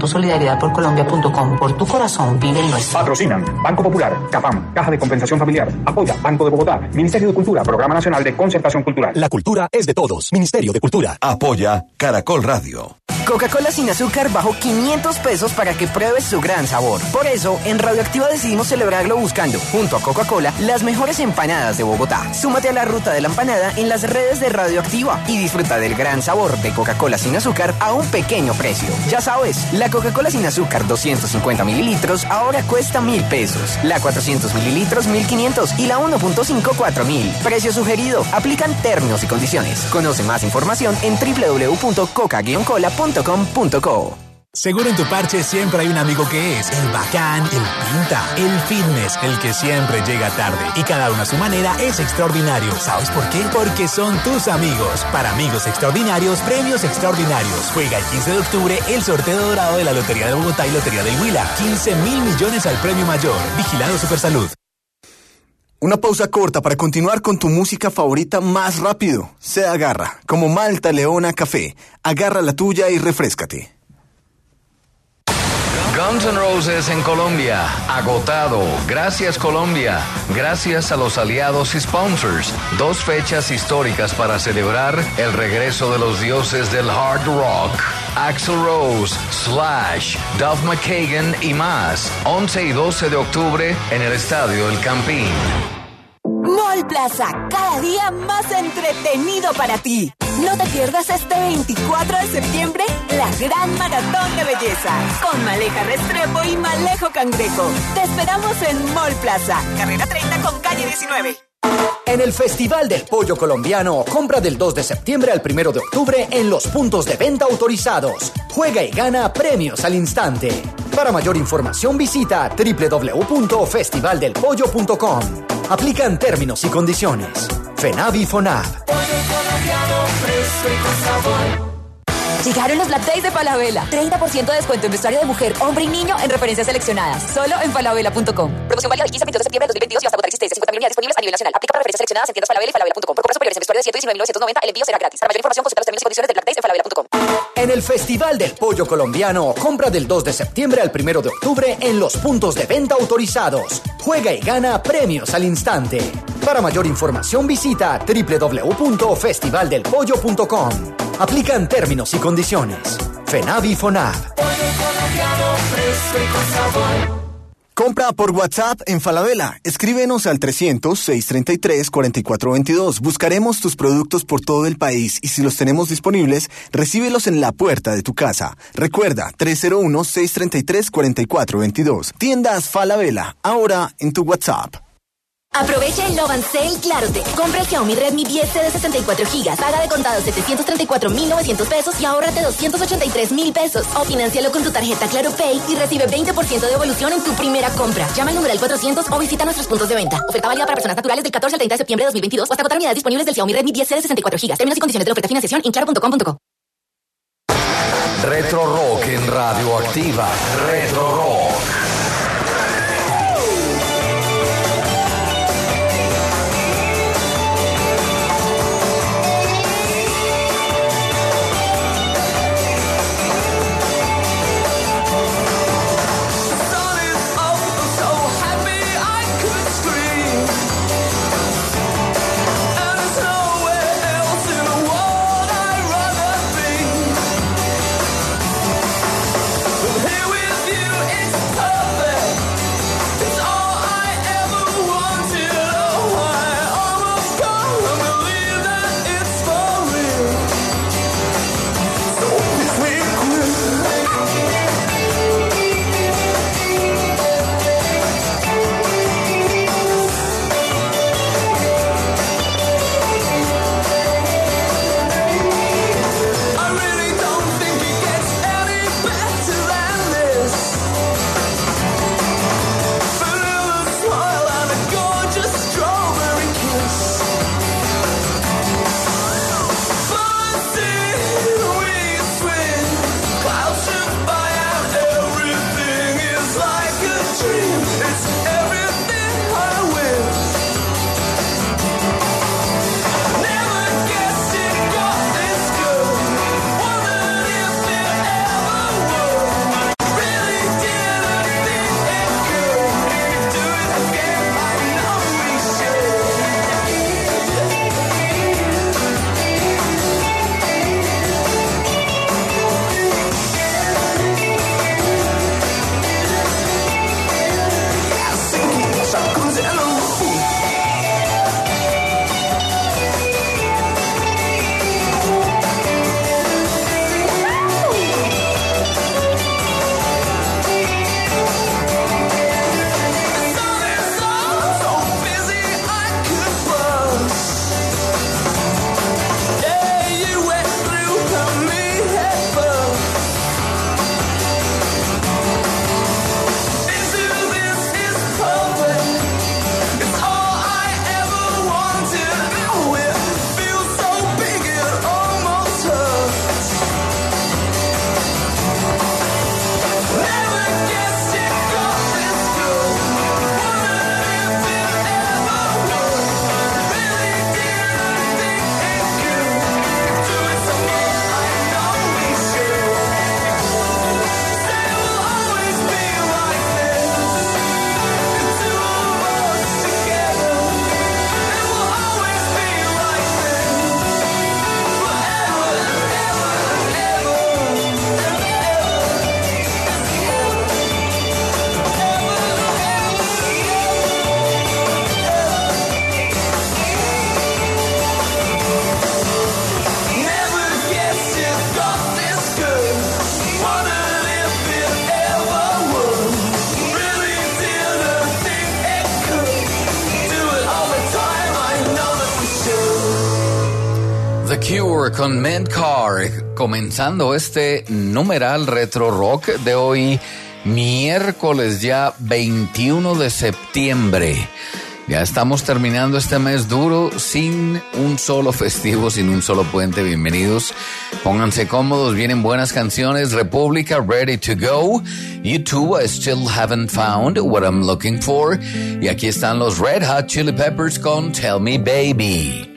www.solidaridadporcolombia.com. Por tu corazón, vive el nuestro. Patrocinan Banco Popular, CAPAM, Caja de Compensación Familiar. Apoya Banco de Bogotá, Ministerio de Cultura, Programa Nacional de Concertación Cultural. La cultura es de todos. Ministerio de Cultura. Apoya Caracol Radio. Coca-Cola sin azúcar bajó 500 pesos para que pruebes su gran sabor. Por eso, en Radioactiva decidimos celebrarlo buscando, junto a Coca-Cola, las mejores empanadas de Bogotá. Súmate a la ruta de la empanada en las redes de Radioactiva y disfruta del gran sabor de Coca-Cola sin azúcar a un pequeño precio. Ya sabes, la Coca-Cola sin azúcar 250 mililitros ahora cuesta 1.000 pesos. La 400 mililitros 1.500 y la 1.5 4.000. Precio sugerido. Aplican términos y condiciones. Conoce más información en www.coca-cola.com.co. Seguro en tu parche siempre hay un amigo que es el bacán, el pinta, el fitness, el que siempre llega tarde. Y cada uno a su manera es extraordinario. ¿Sabes por qué? Porque son tus amigos. Para amigos extraordinarios, premios extraordinarios. Juega el 15 de octubre el sorteo dorado de la Lotería de Bogotá y Lotería del Huila. 15.000 millones al premio mayor. Vigilado Supersalud. Una pausa corta para continuar con tu música favorita más rápido. Se agarra, como Malta Leona Café. Agarra la tuya y refréscate. Guns N' Roses en Colombia, agotado. Gracias Colombia, gracias a los aliados y sponsors. 2 fechas históricas para celebrar el regreso de los dioses del hard rock. Axl Rose, Slash, Duff McKagan y más. 11 y 12 de octubre en el Estadio El Campín. Mall Plaza, cada día más entretenido para ti. No te pierdas este 24 de septiembre la gran maratón de belleza con Maleja Restrepo y Malejo Cangrejo. Te esperamos en Mall Plaza, carrera 30 con calle 19. En el Festival del Pollo Colombiano, compra del 2 de septiembre al 1 de octubre en los puntos de venta autorizados. Juega y gana premios al instante. Para mayor información visita www.festivaldelpollo.com. Aplican términos y condiciones. FENAVI y FONAV. Llegaron los Black Days de Falabella. 30% de descuento en vestuario de mujer, hombre y niño en referencias seleccionadas. Solo en falabella.com. Promoción válida del 15 al 22 de septiembre de 2022 y hasta agotar existencias. 50.000 unidades disponibles a nivel nacional. Aplica para referencias seleccionadas en tiendas Falabella y falabella.com. Por compras superiores en vestuario de 119.990, el envío será gratis. Para mayor información consulta los términos y condiciones de Black Days en falabella.com. En el Festival del Pollo Colombiano, compra del 2 de septiembre al 1 de octubre en los puntos de venta autorizados. Juega y gana premios al instante. Para mayor información visita www.festivaldelpollo.com. Aplican términos y condiciones. FENAVI y FONAV. Compra por WhatsApp en Falabella. Escríbenos al 300-633-4422. Buscaremos tus productos por todo el país y si los tenemos disponibles, recíbelos en la puerta de tu casa. Recuerda, 301-633-4422. Tiendas Falabella, ahora en tu WhatsApp. Aprovecha el Love and Sale Clarote. Compra el Xiaomi Redmi 10C de 64 GB. Paga de contado 734.900 pesos y ahórrate 283.000 pesos. O financialo con tu tarjeta Claro Pay y recibe 20% de devolución en tu primera compra. Llama al numeral 400 o visita nuestros puntos de venta. Oferta válida para personas naturales del 14 al 30 de septiembre de 2022 o hasta agotar unidades disponibles del Xiaomi Redmi 10C de 64 GB. Términos y condiciones de la oferta, financiación en claro.com.co. Retro Rock en Radioactiva. Retro Rock. Here with you, it's Tour con Medcar, comenzando este numeral retro rock de hoy, miércoles ya 21 de septiembre. Ya estamos terminando este mes duro sin un solo festivo, sin un solo puente. Bienvenidos, pónganse cómodos, vienen buenas canciones. República, Ready to Go. U2, I Still Haven't Found What I'm Looking For. Y aquí están los Red Hot Chili Peppers con Tell Me Baby.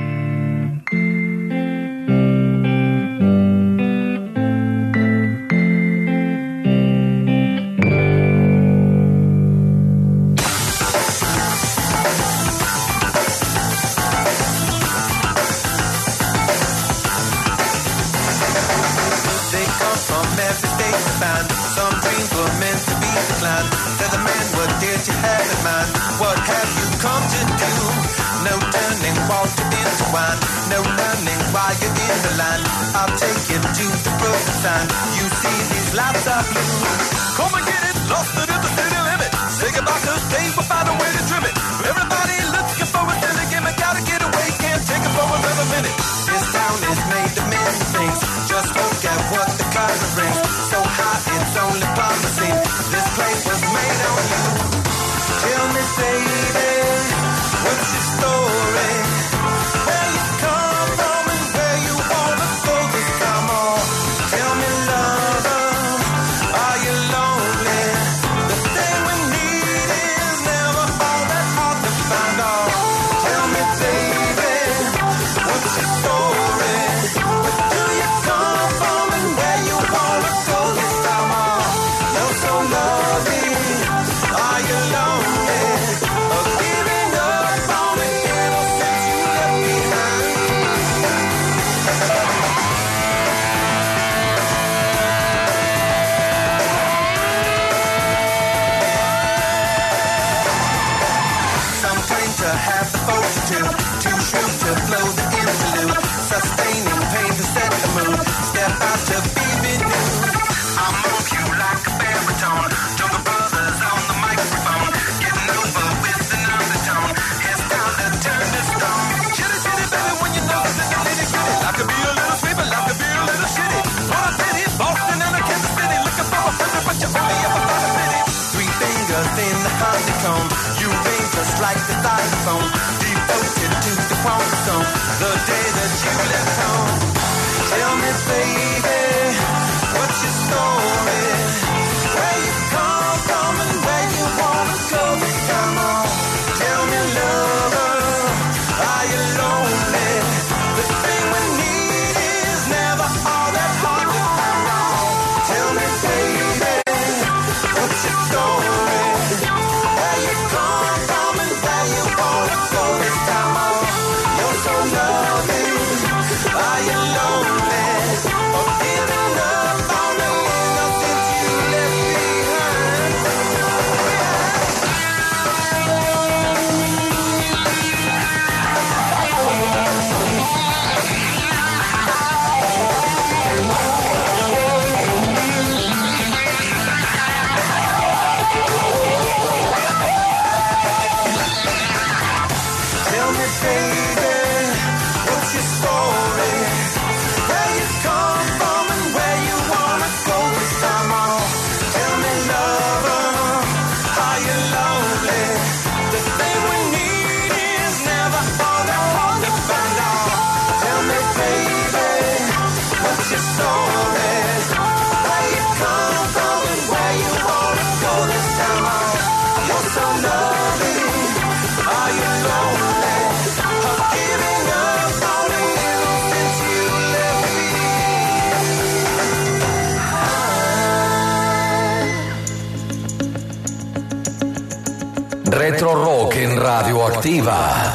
Retro Rock en Radioactiva.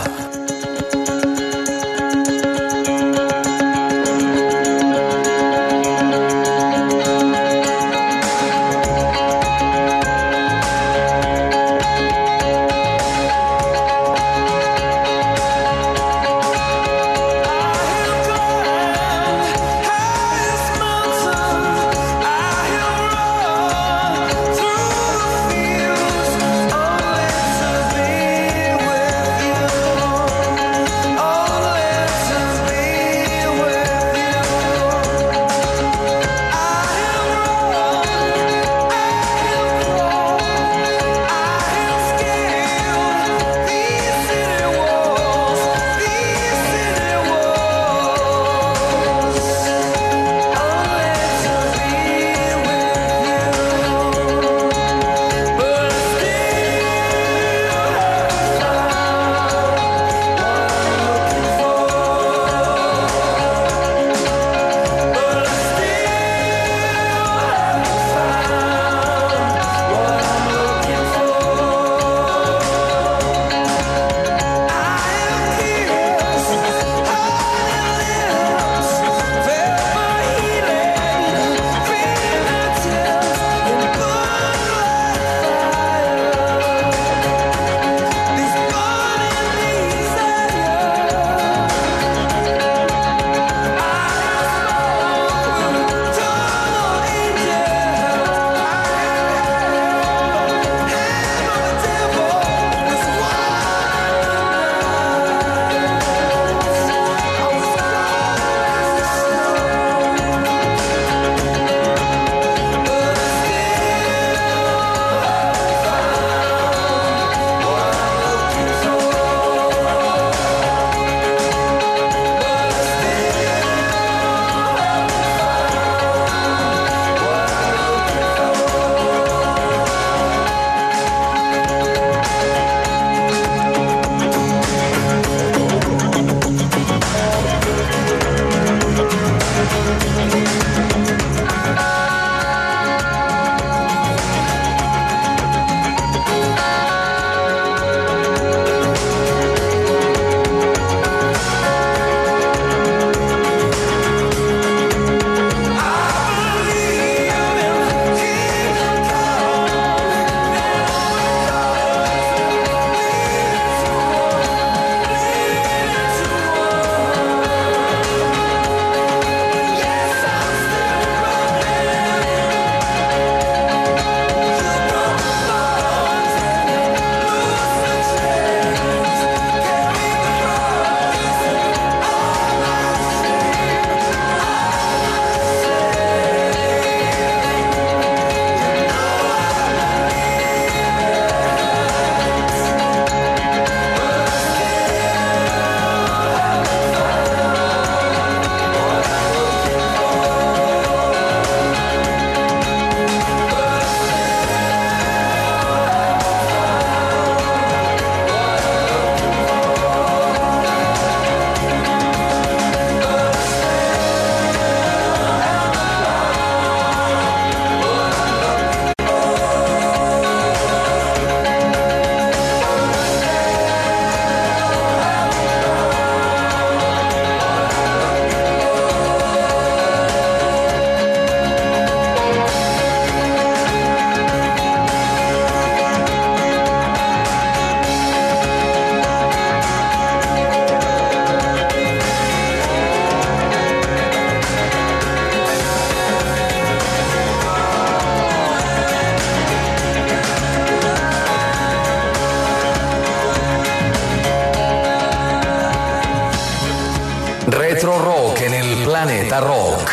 Retro Rock en el Planeta Rock.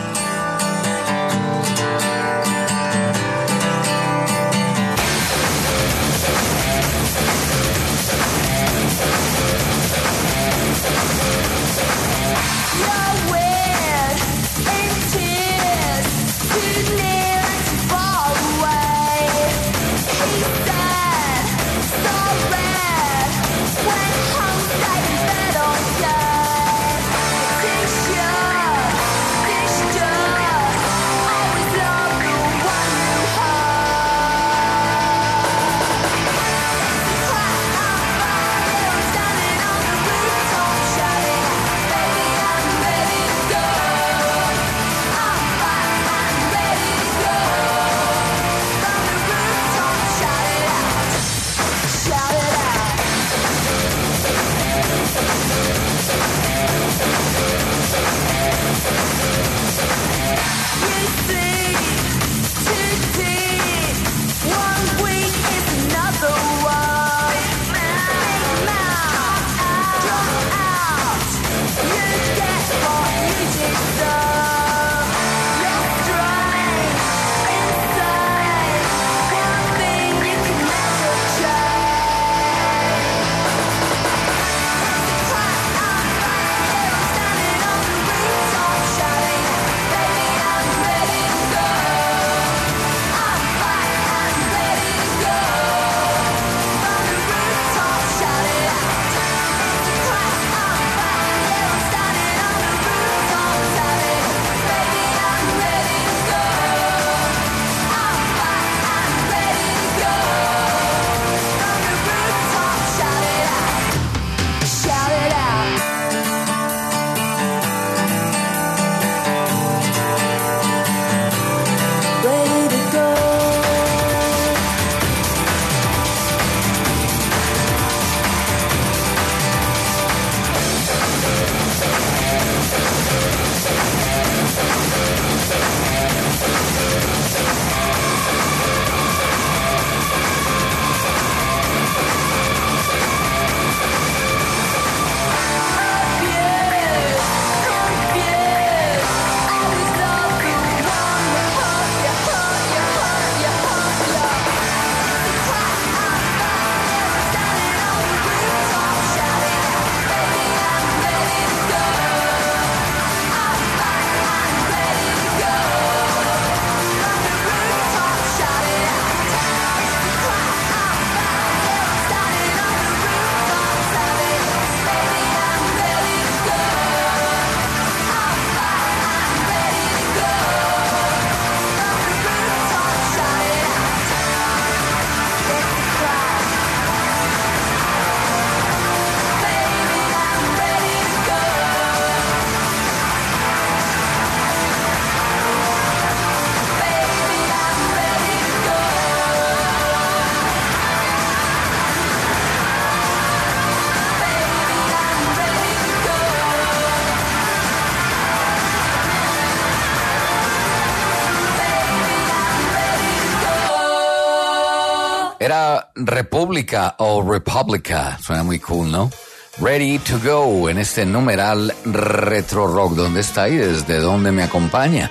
Era República o República, suena muy cool, ¿no? Ready to Go en este numeral Retro Rock. ¿Dónde está y desde dónde me acompaña?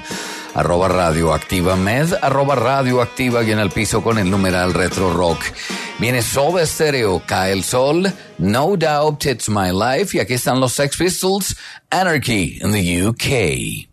@radioactiva med, @radioactiva y en el piso con el numeral Retro Rock. Viene Soda Stereo, Cae el Sol, No Doubt It's My Life y aquí están los Sex Pistols, Anarchy in the UK.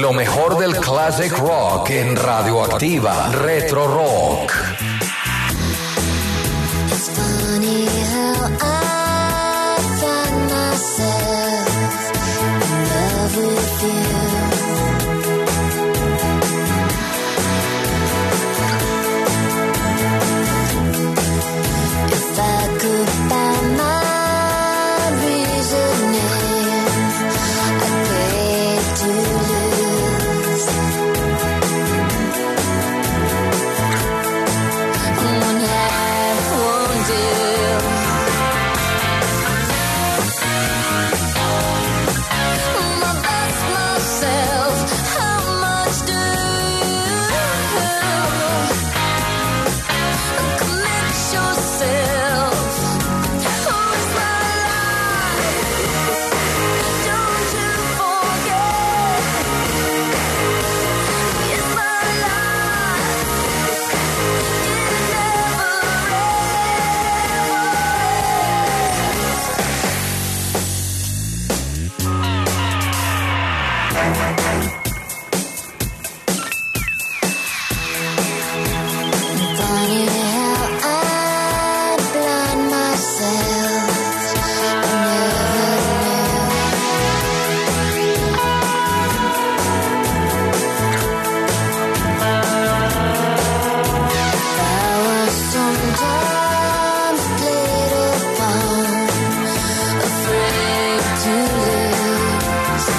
Lo mejor del classic rock en Radioactiva Retro Rock. It's funny how I find myself in love with you. If I could find my reasoning, I'd pay to lose. One half won't do. My best myself, how much do you commit yourself? Who's my life? Don't you forget, it's my life. It never Funny how I blind myself. I was sometimes played upon, afraid to lose.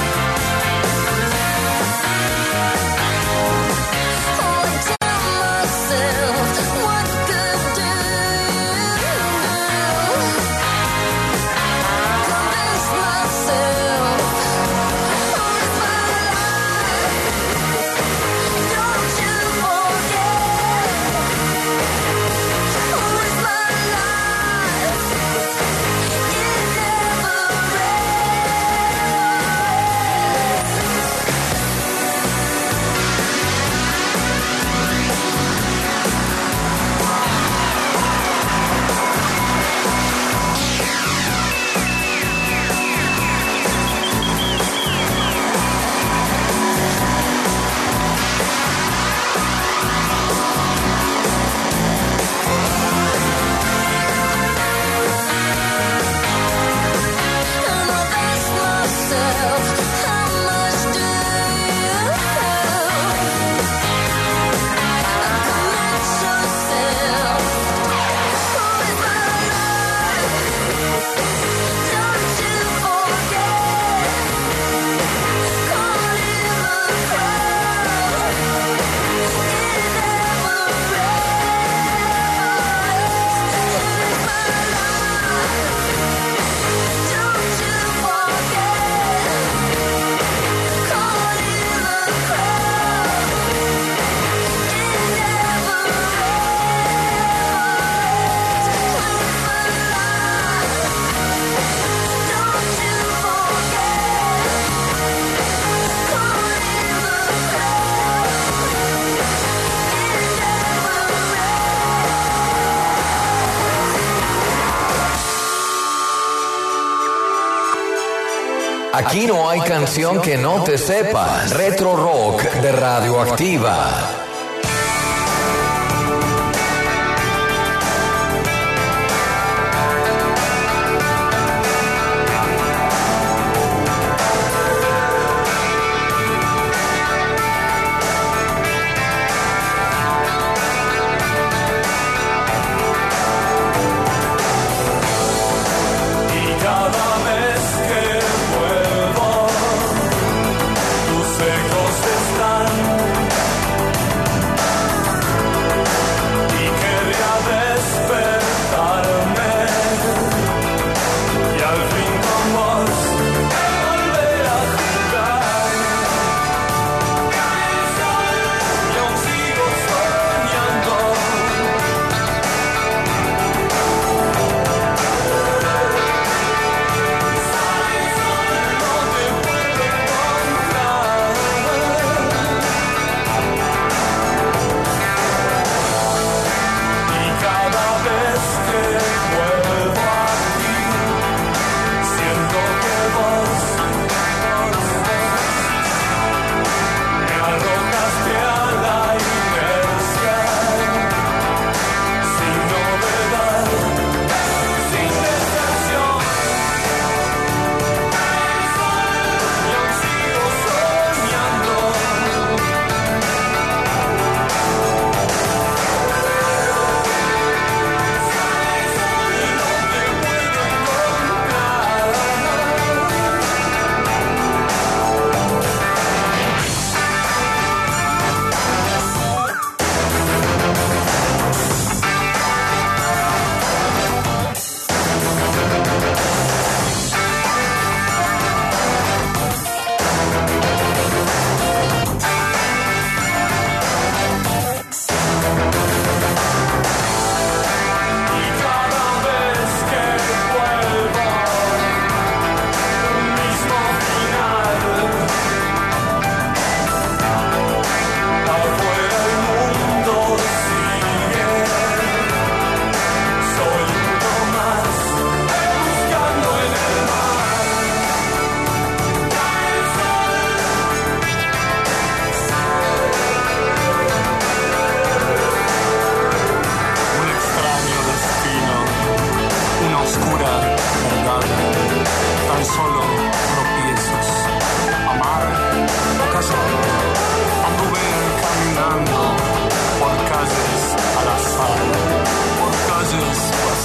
I tell myself, what good do? Convince myself, who's my life? Don't you forget, who's my life? It never And I'll ask myself, how much do you commit yourself? Who's my life? Don't you forget, caught in the crowd. It never ends. Here's my life. Don't you forget, caught in the crowd. It never ends. Here's my life. Don't you forget, caught in the crowd. It Aquí no hay canción que no te sepas. Retro Rock de Radioactiva. Y cada vez que vuelvo, tus ecos están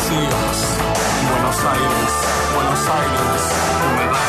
vacíos. Buenos Aires, humedad.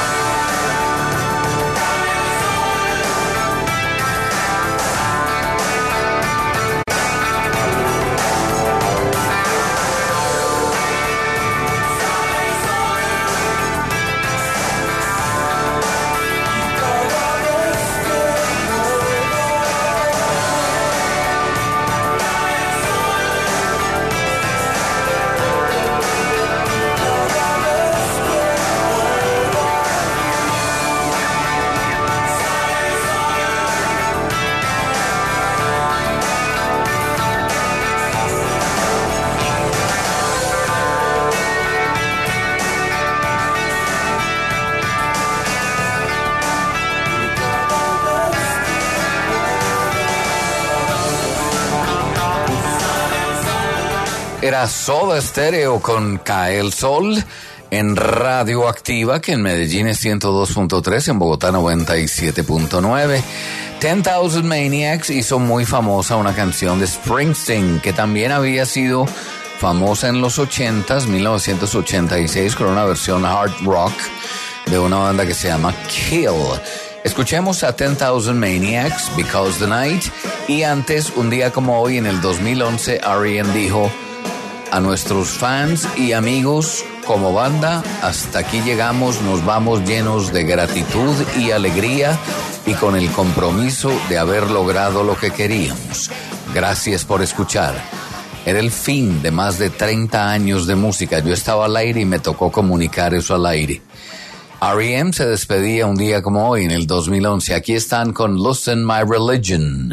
Era Soda Stereo con Cae el Sol en Radioactiva, que en Medellín es 102.3, en Bogotá 97.9. 10,000 Maniacs hizo muy famosa una canción de Springsteen, que también había sido famosa en los 80s, 1986, con una versión hard rock de una banda que se llama Kill. Escuchemos a 10,000 Maniacs, Because the Night, y antes, un día como hoy, en el 2011, R.E.M. dijo: a nuestros fans y amigos, como banda, hasta aquí llegamos, nos vamos llenos de gratitud y alegría y con el compromiso de haber logrado lo que queríamos. Gracias por escuchar. Era el fin de más de 30 años de música. Yo estaba al aire y me tocó comunicar eso al aire. R.E.M. se despedía un día como hoy, en el 2011. Aquí están con Loosen My Religion.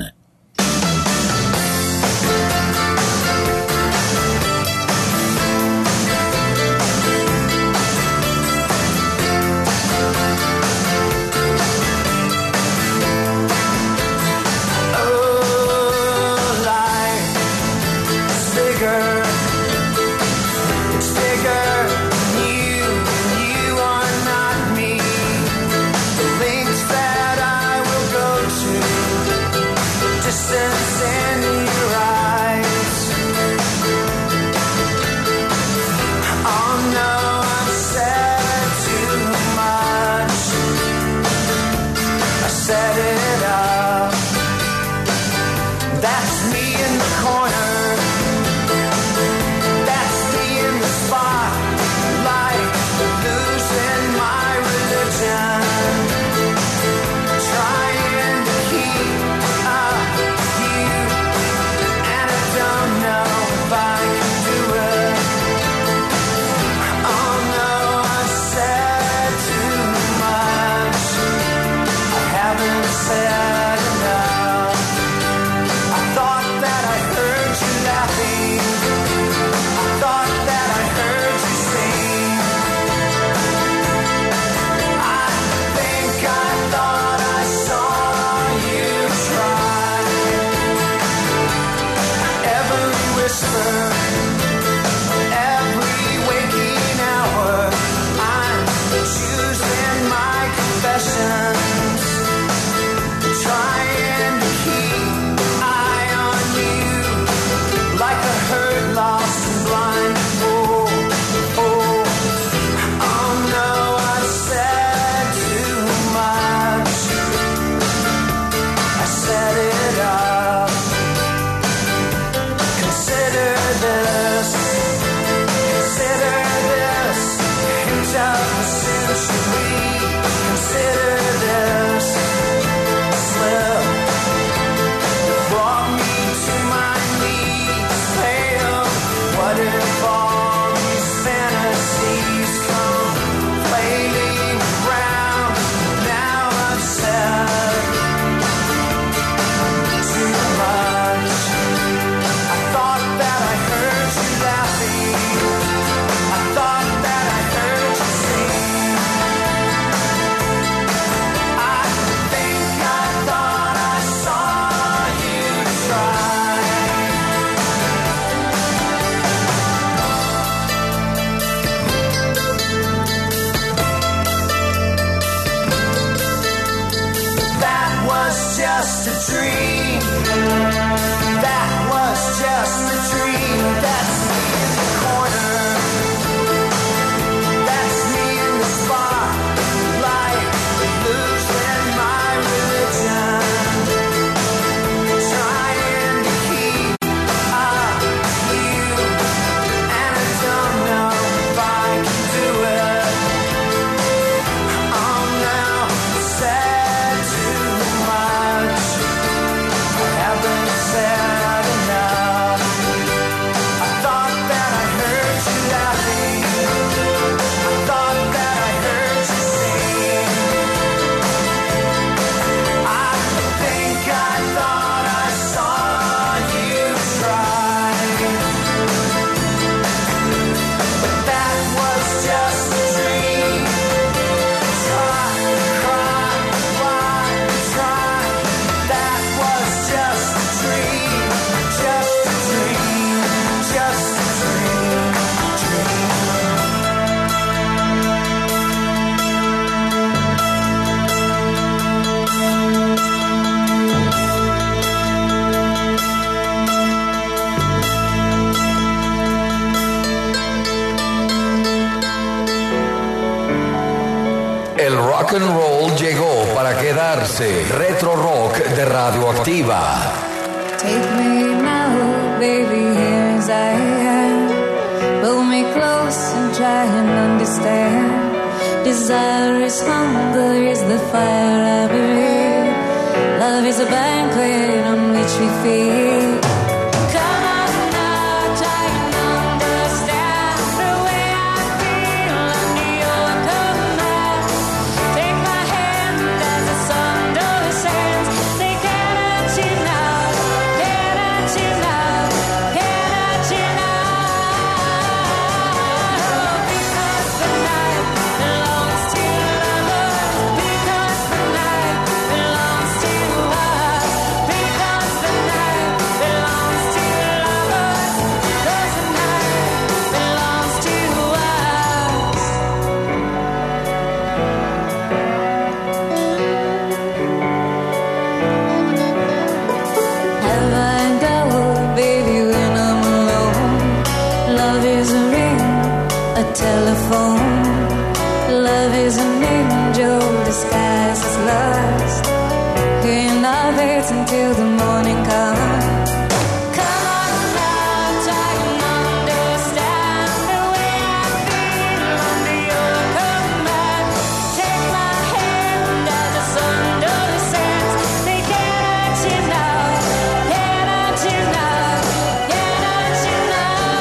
Consider this rock and roll llegó para quedarse. Retro Rock de Radioactiva. Take me now, baby, here as I am. Pull me close and try and understand. Desire is hunger, is the fire I breathe. Love is a banquet on which we feed. Come on now, try and understand the way I feel under your command. Take my hand as the sun descends. They can't hurt you now, can't hurt you now, can't hurt you now. Because the night belongs to lovers. Because the night belongs to us. Because the night belongs to lovers. Because the night belongs to us. Have I doubt, baby, when I'm alone? Love is a ring, a telephone. Love is an angel disguised as lust. In our beds until the morning comes. Come on now, try and understand the way I feel under your command. Take my hand as the sun descends. They can't hurt you now, can't hurt you now, can't hurt you now.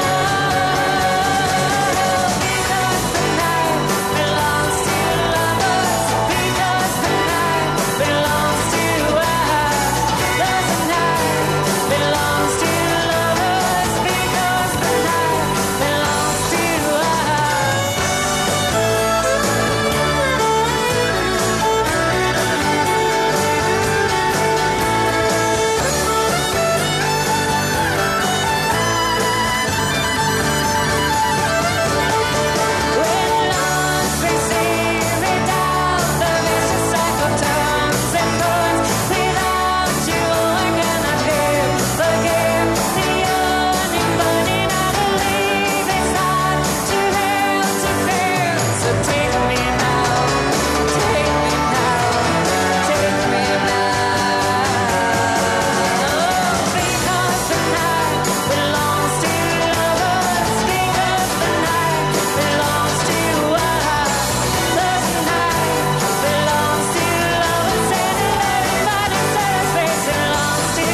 Because the night belongs to lovers. Because the night belongs to us. Because the night belongs to lovers. Because the night belongs to When lost, they say me down the vicious cycle turns and burns. Without you, I cannot live again. The yearning burning, I believe it's hard to live to bear. So take me now, take me now, take me now. Because the night belongs to lovers. Because the night belongs to us. Because the night belongs to lovers. And everybody says it belongs to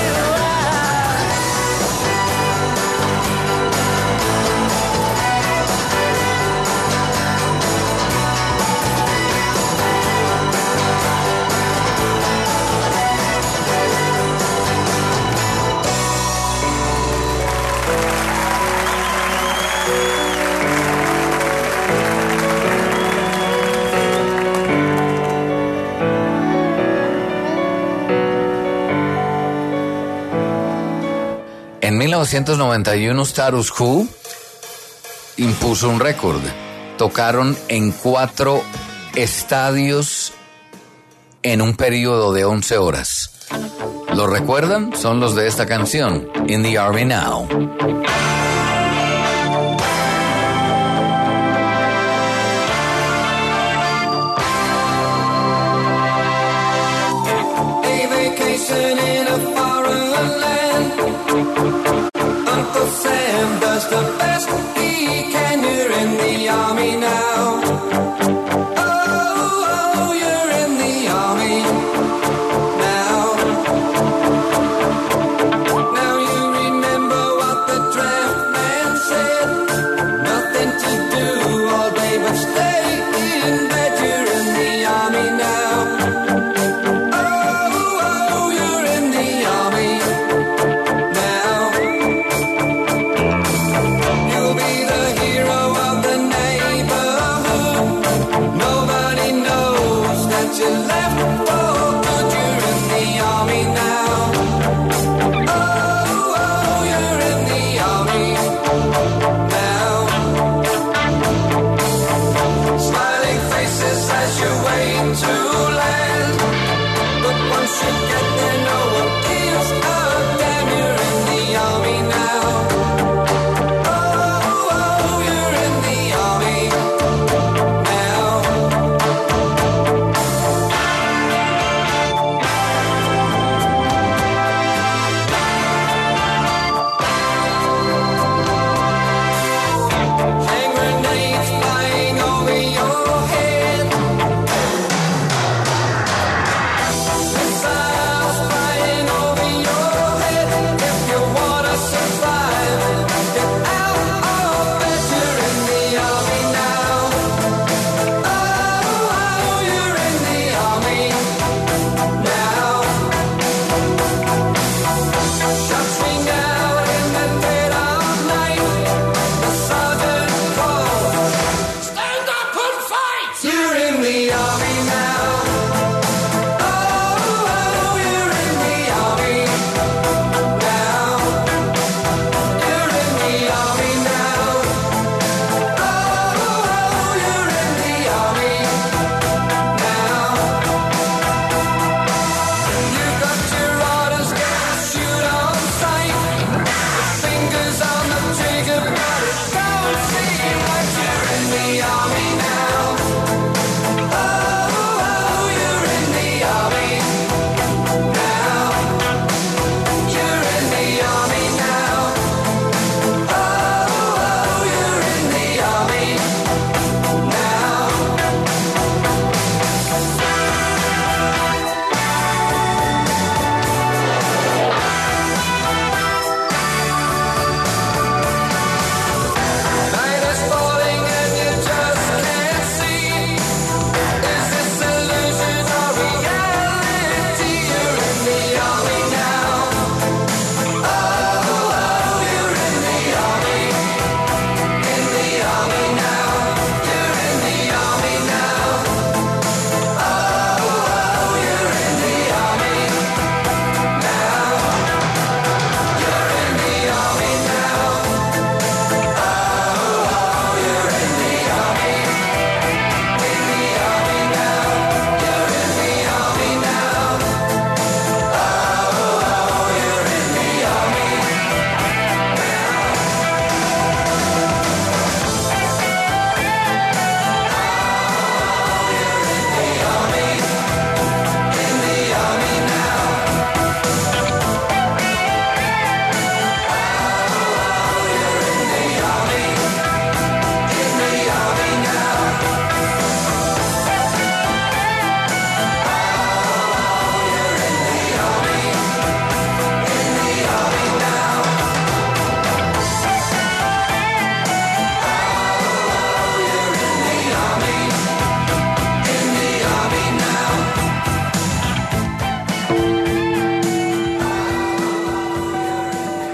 En 1991, Status Quo impuso un récord. Tocaron en 4 estadios en un periodo de 11 horas. ¿Lo recuerdan? Son los de esta canción, In the Army Now. a vacation in a foreign land. Uncle Sam does the best he can. You're in the army now. Oh, you're in the army now. Now you remember what the draft man said. Nothing to do all day but stay in bed. You're in the army now. Oh, you're in the army now.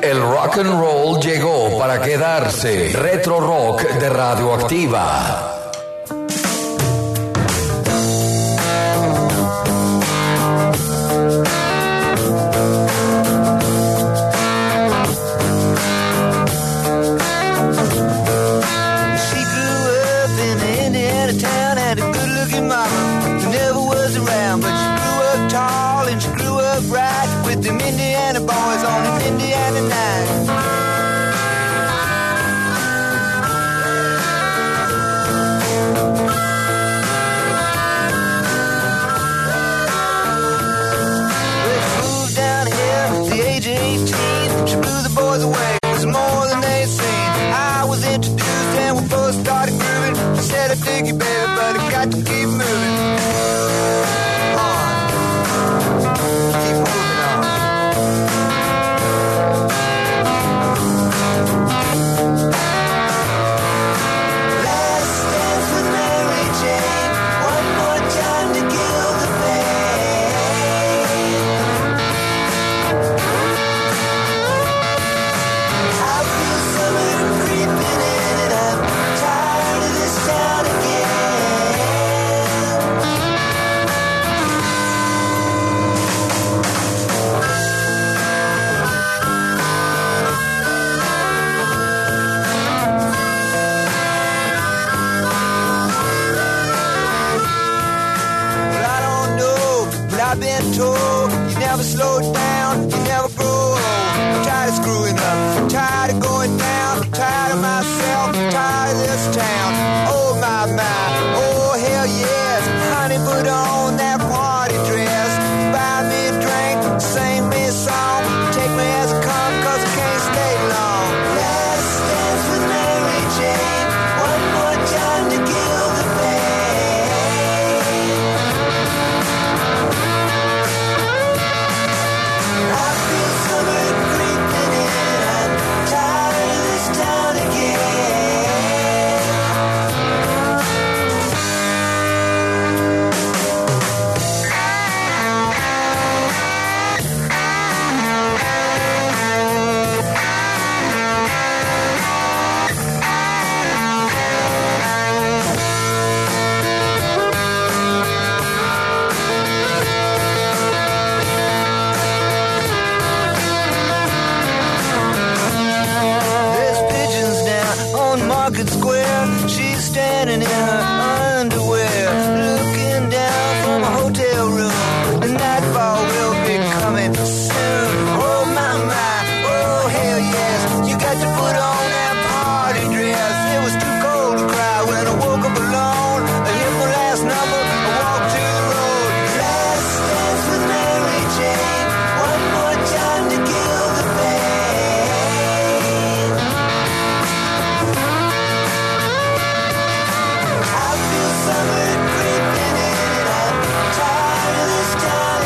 El rock and roll llegó para quedarse. Retro Rock de Radioactiva. Dig you, baby, but I got to keep moving on. Keep moving on. Last dance with Mary Jane. One more time to kill the pain. I feel summer creeping in and I'm tired of this town again. Well, I don't know, but I've been told you never slow down, you never grow old. I'm tired of screwing up, I'm tired of going down, I'm tired of myself, I'm tired of this town. Oh my, oh hell yes, honey, put on that party dress. Buy me a drink, sing me a song, take me as I come, cause I can't stay long. Last dance with Mary Jane, one more time to kill the pain. I feel summer creeping in, I'm tired of this town again. There's pigeons down on Market Square. She's standing in her underwear, looking down from a hotel room. The nightfall will be coming soon. Oh my, oh hell yes. You got to put on that party dress. It was too cold to cry when I woke up alone. I hit my last number, I walked to the road. Last dance with Mary Jane. One more time to kill the pain. I feel summer creeping in and I'm tired of this town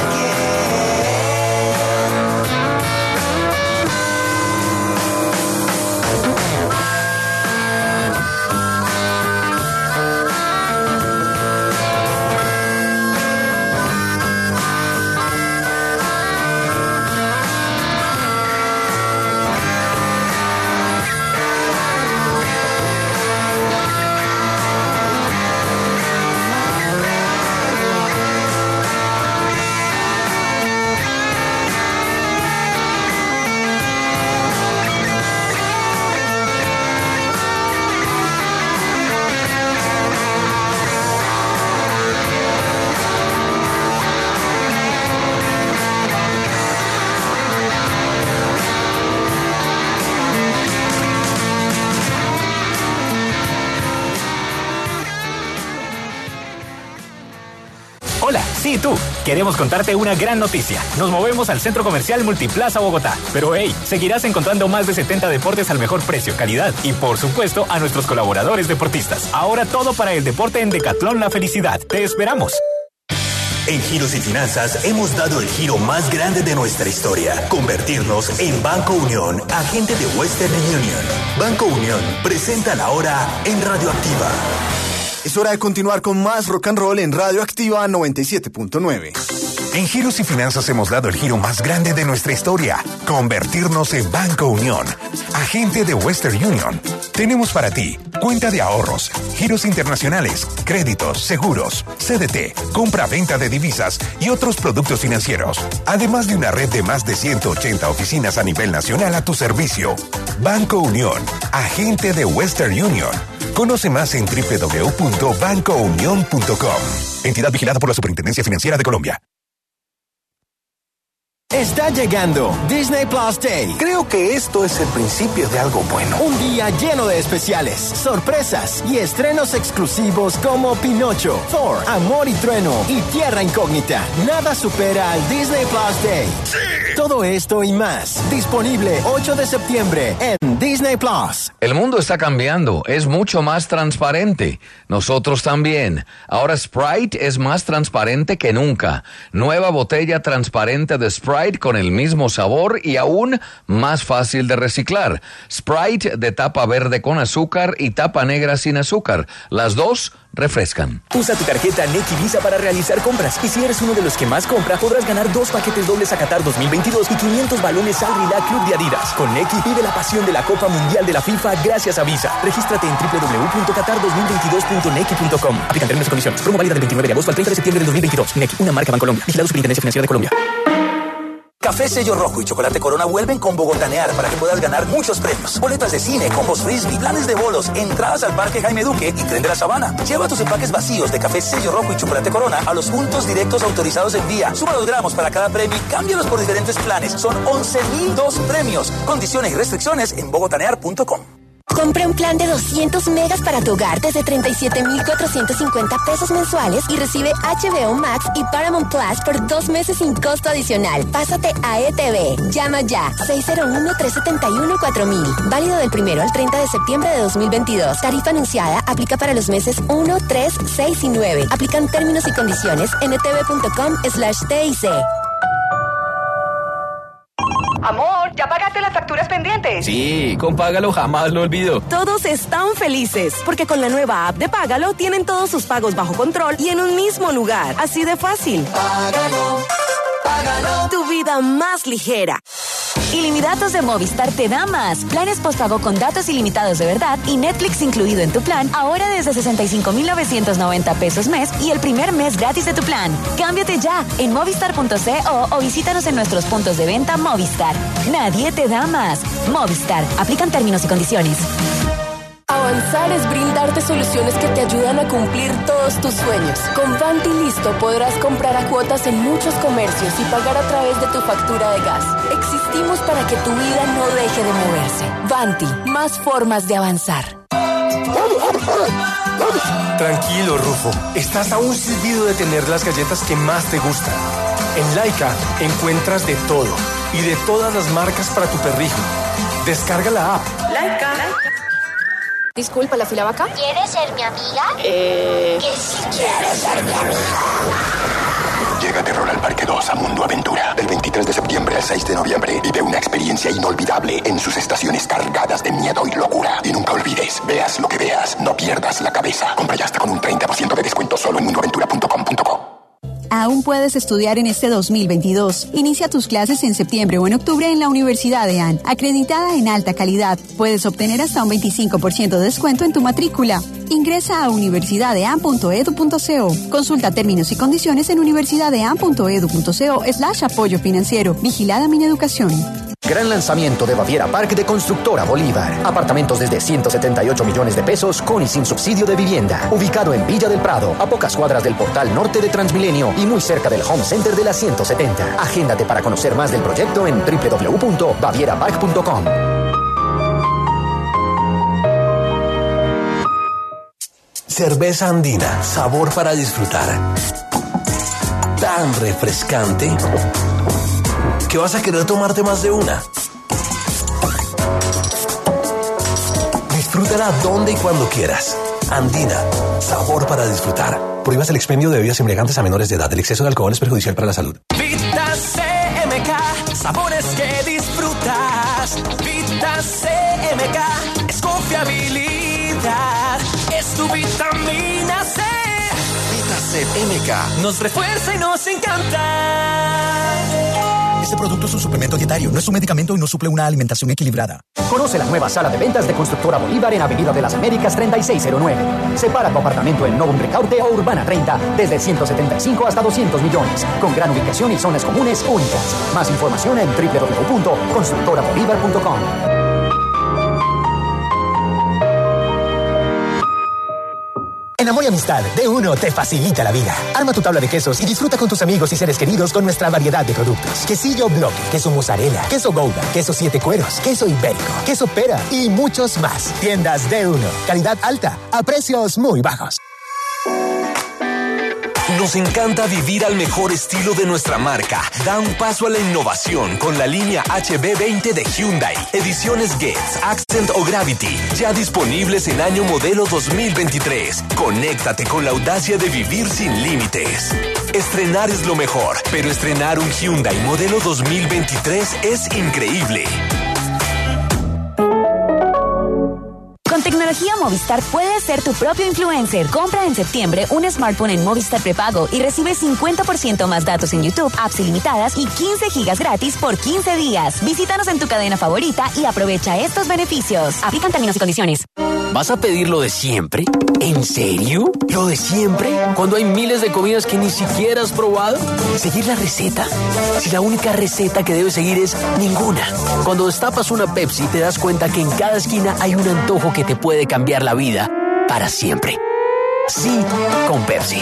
Hola, sí, tú. Queremos contarte una gran noticia. Nos movemos al Centro Comercial Multiplaza Bogotá. Pero hey, seguirás encontrando más de 70 deportes al mejor precio, calidad y, por supuesto, a nuestros colaboradores deportistas. Ahora todo para el deporte en Decathlon La Felicidad. ¡Te esperamos! En Giros y Finanzas hemos dado el giro más grande de nuestra historia, convertirnos en Banco Unión, agente de Western Union. Banco Unión presenta la hora en Radioactiva. Es hora de continuar con más rock and roll en Radioactiva 97.9. En Giros y Finanzas hemos dado el giro más grande de nuestra historia, convertirnos en Banco Unión, agente de Western Union. Tenemos para ti cuenta de ahorros, giros internacionales, créditos, seguros, CDT, compra-venta de divisas y otros productos financieros. Además de una red de más de 180 oficinas a nivel nacional a tu servicio. Banco Unión, agente de Western Union. Conoce más en www.bancounion.com. Entidad vigilada por la Superintendencia Financiera de Colombia. Está llegando Disney Plus Day. Creo que esto es el principio de algo bueno. Un día lleno de especiales, sorpresas y estrenos exclusivos como Pinocho, Thor, Amor y Trueno y Tierra Incógnita. Nada supera al Disney Plus Day. ¡Sí! Todo esto y más, disponible 8 de septiembre en Disney Plus. El mundo está cambiando, es mucho más transparente. Nosotros también. Ahora Sprite es más transparente que nunca. Nueva botella transparente de Sprite con el mismo sabor y aún más fácil de reciclar. Sprite de tapa verde con azúcar y tapa negra sin azúcar. Las dos refrescan. Usa tu tarjeta Nequi Visa para realizar compras. Y si eres uno de los que más compra, podrás ganar 2 paquetes dobles a Qatar 2022 y 500 balones al Rila Club de Adidas. Con Nequi vive la pasión de la Copa Mundial de la FIFA gracias a Visa. Regístrate en www.qatar2022.nequi.com. Aplican términos y condiciones. Promo válida del 29 de agosto al 30 de septiembre del 2022. Nequi, una marca Bancolombia. Vigilado Superintendencia Financiera de Colombia. Café Sello Rojo y Chocolate Corona vuelven con Bogotanear para que puedas ganar muchos premios. Boletas de cine, combos frisbee, planes de bolos, entradas al Parque Jaime Duque y Tren de la Sabana. Lleva tus empaques vacíos de Café Sello Rojo y Chocolate Corona a los puntos directos autorizados en vía. Suma los gramos para cada premio y cámbialos por diferentes planes. Son 11,002 premios. Condiciones y restricciones en bogotanear.com. Compra un plan de 200 megas para tu hogar desde 37,450 pesos mensuales y recibe HBO Max y Paramount Plus por 2 meses sin costo adicional. Pásate a ETV. Llama ya. 601-371-4000. Válido del 1 al 30 de septiembre de 2022. Tarifa anunciada. Aplica para los meses 1, 3, 6 y 9. Aplican términos y condiciones en etv.com/TIC. Amor, ¿ya pagaste las facturas pendientes? Sí, con Págalo jamás lo olvido. Todos están felices, porque con la nueva app de Págalo tienen todos sus pagos bajo control y en un mismo lugar. Así de fácil. Págalo, págalo. Tu vida más ligera. Ilimitados de Movistar te da más. Planes postpago con datos ilimitados de verdad y Netflix incluido en tu plan, ahora desde 65,990 pesos mes y el primer mes gratis de tu plan. Cámbiate ya en movistar.co o visítanos en nuestros puntos de venta Movistar. Nadie te da más. Movistar. Aplican términos y condiciones. Avanzar es brindarte soluciones que te ayudan a cumplir todos tus sueños. Con Vanti Listo podrás comprar a cuotas en muchos comercios y pagar a través de tu factura de gas. Existimos para que tu vida no deje de moverse. Vanti, más formas de avanzar. Tranquilo, Rufo. Estás a un silbido de tener las galletas que más te gustan. En Laika encuentras de todo y de todas las marcas para tu perrijo. Descarga la app. Laika. Disculpa, ¿la fila va acá? ¿Quieres ser mi amiga? Que si quieres ser mi amiga. Llega Terror al Parque 2 a Mundo Aventura. Del 23 de septiembre al 6 de noviembre. Vive una experiencia inolvidable en sus estaciones cargadas de miedo y locura. Y nunca olvides, veas lo que veas, no pierdas la cabeza. Compra ya hasta con un 30% de descuento solo en mundoaventura.com.co. Aún puedes estudiar en este 2022. Inicia tus clases en septiembre o en octubre en la Universidad de AN, acreditada en alta calidad. Puedes obtener hasta un 25% de descuento en tu matrícula. Ingresa a universidadean.edu.co. Consulta términos y condiciones en universidadean.edu.co/apoyo financiero. Vigilada Mineducación. Gran lanzamiento de Baviera Park de Constructora Bolívar. Apartamentos desde 178 millones de pesos con y sin subsidio de vivienda. Ubicado en Villa del Prado, a pocas cuadras del portal norte de Transmilenio y muy cerca del Home Center de la 170. Agéndate para conocer más del proyecto en www.bavierapark.com. Cerveza andina, sabor para disfrutar. Tan refrescante que vas a querer tomarte más de una. Disfrútala donde y cuando quieras. Andina, sabor para disfrutar. Prohíbas el expendio de bebidas embriagantes a menores de edad. El exceso de alcohol es perjudicial para la salud. Vita CMK, sabores que disfrutas. Vita CMK, es confiabilidad. Es tu vitamina C. Vita MK. Nos refuerza y nos encanta. Este producto es un suplemento dietario, no es un medicamento y no suple una alimentación equilibrada. Conoce la nueva sala de ventas de Constructora Bolívar en Avenida de las Américas 3609. Separa tu apartamento en Novum Ricaurte o Urbana 30 desde 175 hasta 200 millones, con gran ubicación y zonas comunes únicas. Más información en www.constructorabolívar.com. En Amor y Amistad, D1 te facilita la vida. Arma tu tabla de quesos y disfruta con tus amigos y seres queridos con nuestra variedad de productos. Quesillo bloque, queso mozzarella, queso gouda, queso 7 cueros, queso ibérico, queso pera y muchos más. Tiendas D1, calidad alta a precios muy bajos. Nos encanta vivir al mejor estilo de nuestra marca. Da un paso a la innovación con la línea HB20 de Hyundai. Ediciones Getz, Accent o Gravity. Ya disponibles en año modelo 2023. Conéctate con la audacia de vivir sin límites. Estrenar es lo mejor, pero estrenar un Hyundai modelo 2023 es increíble. Con tecnología Movistar puedes ser tu propio influencer. Compra en septiembre un smartphone en Movistar prepago y recibe 50% más datos en YouTube, apps ilimitadas y 15 gigas gratis por 15 días. Visítanos en tu cadena favorita y aprovecha estos beneficios. Aplican términos y condiciones. ¿Vas a pedir lo de siempre? ¿En serio? ¿Lo de siempre? Cuando hay miles de comidas que ni siquiera has probado. ¿Seguir la receta? Si la única receta que debes seguir es ninguna. Cuando destapas una Pepsi te das cuenta que en cada esquina hay un antojo que te puede cambiar la vida para siempre. Sí, con Pepsi.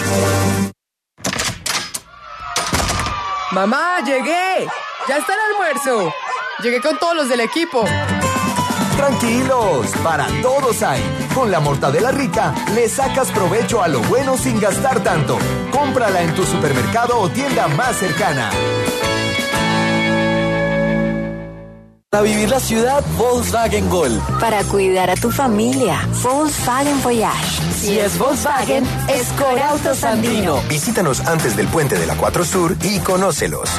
Mamá, llegué. Ya está el almuerzo. Llegué con todos los del equipo. Tranquilos, para todos hay. Con la mortadela rica, le sacas provecho a lo bueno sin gastar tanto. Cómprala en tu supermercado o tienda más cercana. Para vivir la ciudad, Volkswagen Gol. Para cuidar a tu familia, Volkswagen Voyage. Si es Volkswagen, es Corautos Andino. Visítanos antes del puente de la 4 Sur y conócelos.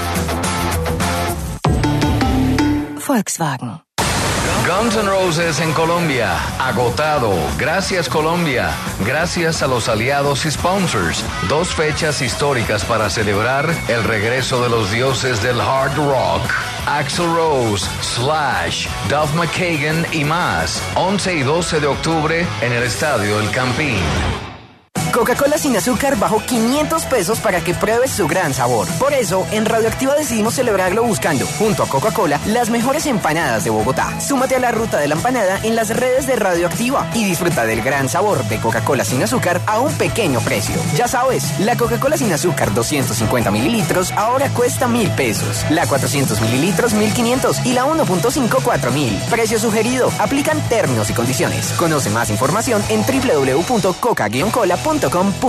Volkswagen. Guns N' Roses en Colombia, agotado. Gracias Colombia, gracias a los aliados y sponsors. 2 fechas históricas para celebrar el regreso de los dioses del hard rock. Axl Rose, Slash, Duff McKagan y más. 11 y 12 de octubre en el Estadio El Campín. Coca-Cola sin azúcar bajó 500 pesos para que pruebes su gran sabor. Por eso, en Radioactiva decidimos celebrarlo buscando, junto a Coca-Cola, las mejores empanadas de Bogotá. Súmate a la ruta de la empanada en las redes de Radioactiva y disfruta del gran sabor de Coca-Cola sin azúcar a un pequeño precio. Ya sabes, la Coca-Cola sin azúcar 250 mililitros ahora cuesta 1,000 pesos. La 400 mililitros 1,500 y la 1.5 4,000. Precio sugerido. Aplican términos y condiciones. Conoce más información en www.coca-cola.com.co.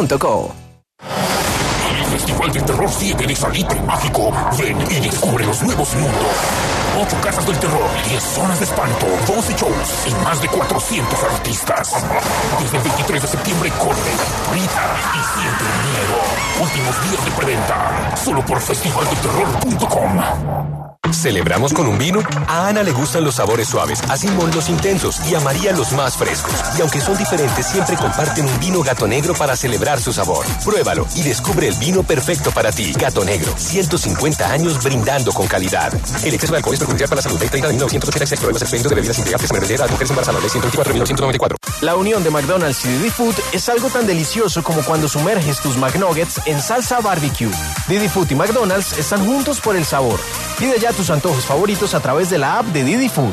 Festival del Terror 7 de Salitre Mágico. Ven y descubre los nuevos mundos. 8 casas del terror, 10 zonas de espanto, 12 shows y más de 400 artistas. Desde el 23 de septiembre corre, grita y siente el miedo. Últimos días de preventa. Solo por festivaldelterror.com. ¿Celebramos con un vino? A Ana le gustan los sabores suaves, a Simón los intensos y a María los más frescos. Y aunque son diferentes, siempre comparten un vino Gato Negro para celebrar su sabor. Pruébalo y descubre el vino perfecto para ti. Gato Negro, 150 años brindando con calidad. El exceso de alcohol es perjudicial para la salud. Ley 30 de 1986. Prohíbe los expendios de bebidas embriagantes menores de edad, mujeres embarazadas. Ley 124 de 1994. La unión de McDonald's y Didi Food es algo tan delicioso como cuando sumerges tus McNuggets en salsa barbecue. Didi Food y McDonald's están juntos por el sabor. Pide ya tus antojos favoritos a través de la app de Didi Food.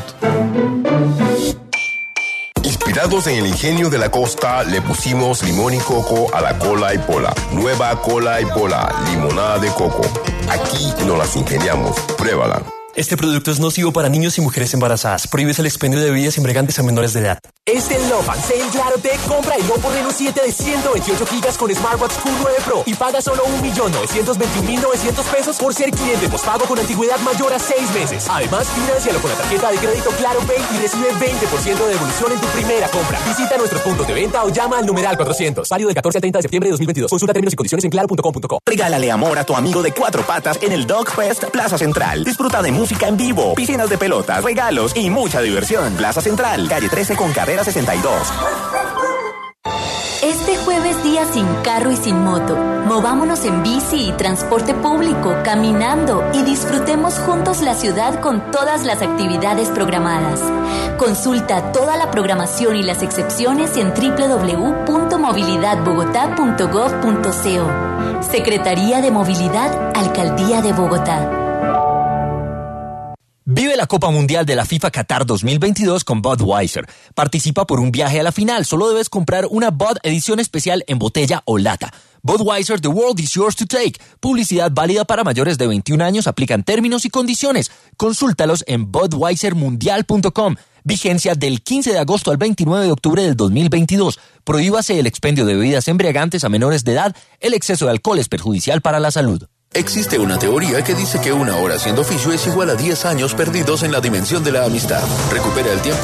Inspirados en el ingenio de la costa, le pusimos limón y coco a la cola y pola. Nueva cola y pola, limonada de coco. Aquí nos las ingeniamos. Pruébala. Este producto es nocivo para niños y mujeres embarazadas. Prohíbes el expendio de bebidas embriagantes a menores de edad. Este Love and Sale Claro Tech compra el Oppo Reno 7 de 128 GB con Smartwatch Q9 Pro y paga solo 1.921.900 pesos por ser cliente pospago con antigüedad mayor a 6 meses. Además, financialo con la tarjeta de crédito Claro Pay y recibe 20% de devolución en tu primera compra. Visita nuestros puntos de venta o llama al numeral 400. Válido del 14 al 30 de septiembre de 2022. Consulta términos y condiciones en claro.com.co. Regálale amor a tu amigo de 4 patas en el Dog Fest Plaza Central. Disfruta de música en vivo, piscinas de pelotas, regalos y mucha diversión. Plaza Central, calle 13 con carrera 62. Este jueves día sin carro y sin moto. Movámonos en bici y transporte público, caminando y disfrutemos juntos la ciudad con todas las actividades programadas. Consulta toda la programación y las excepciones en www.movilidadbogotá.gov.co. Secretaría de Movilidad, Alcaldía de Bogotá. Vive la Copa Mundial de la FIFA Qatar 2022 con Budweiser. Participa por un viaje a la final. Solo debes comprar una Bud edición especial en botella o lata. Budweiser, the world is yours to take. Publicidad válida para mayores de 21 años. Aplican términos y condiciones. Consúltalos en budweisermundial.com. Vigencia del 15 de agosto al 29 de octubre del 2022. Prohíbase el expendio de bebidas embriagantes a menores de edad. El exceso de alcohol es perjudicial para la salud. Existe una teoría que dice que 1 hora haciendo oficio es igual a 10 años perdidos en la dimensión de la amistad. Recupera el tiempo